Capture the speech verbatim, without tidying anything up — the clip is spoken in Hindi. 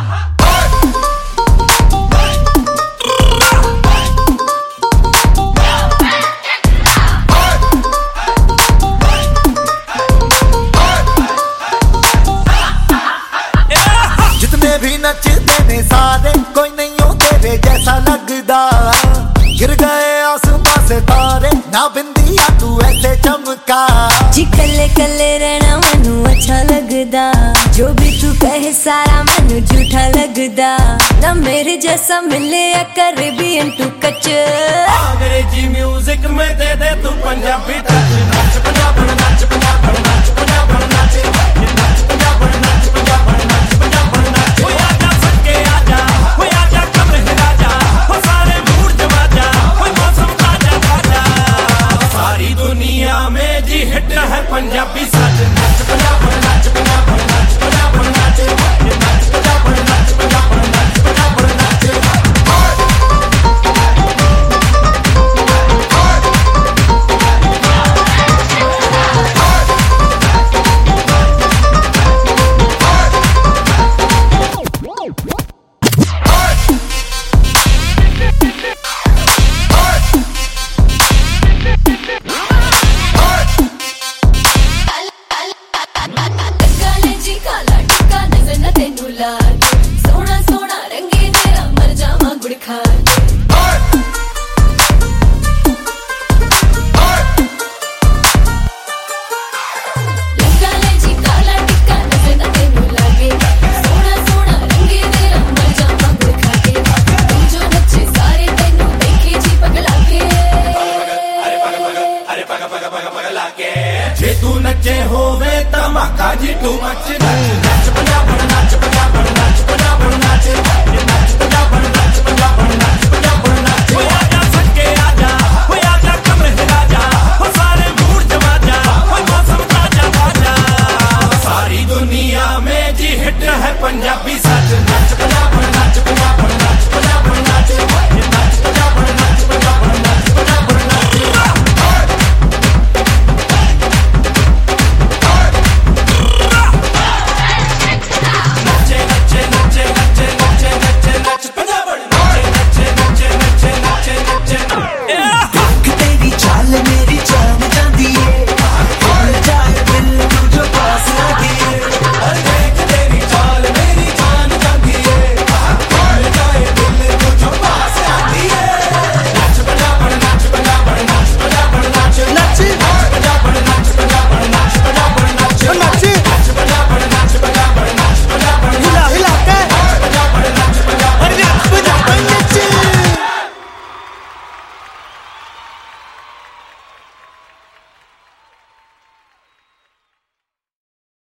जितने भी नचते ने सारे कोई नहीं हो तेरे जैसा लगदा। गिर गए आसमां से तारे ना बिंदिया तू ऐसे चमका। जी कल्ले कल्ले रहना मनु अच्छा लगदा। जो भी तू कहे सारा मनु झूठा लगदा। ना मेरे जैसा मिले या कैरेबियन टू कच। अंग्रेजी म्यूजिक में दे दे तू पंजाबी टच। नाच पंजाब नाच पंजाब नाच पंजाब नाच नाच पंजाब नाच पंजाब नाच पंजाब नाच। ओ आजा सके आजा ओ आजा कमरे राजा ओ सारे मूड जमा जा ओ मौसम ताजा ताजा। सारी दुनिया में जी हिट है पंजाबी सच। नाच पंजाब नाच पंजाब नाच पंजाब नाच नाच पंजाब नाच पंजाब नाच पंजाब नाच। सोना सोना रंगे तेरा मर जावा गुड़ खा। लगा ले जी काला टिक्का नजर न तेनू लागे। सोना सोना रंगे तेरा मर जावा गुड़ खा के। तुम जो नचे सारे तेनू देखे जी पगला के। अरे पग पग अरे पग पग पग पगला के। जे तू नचे होवे धमाका जी तू मच। नाच नाच पंजाब नाच पंजाब नाच पंजाब नाच।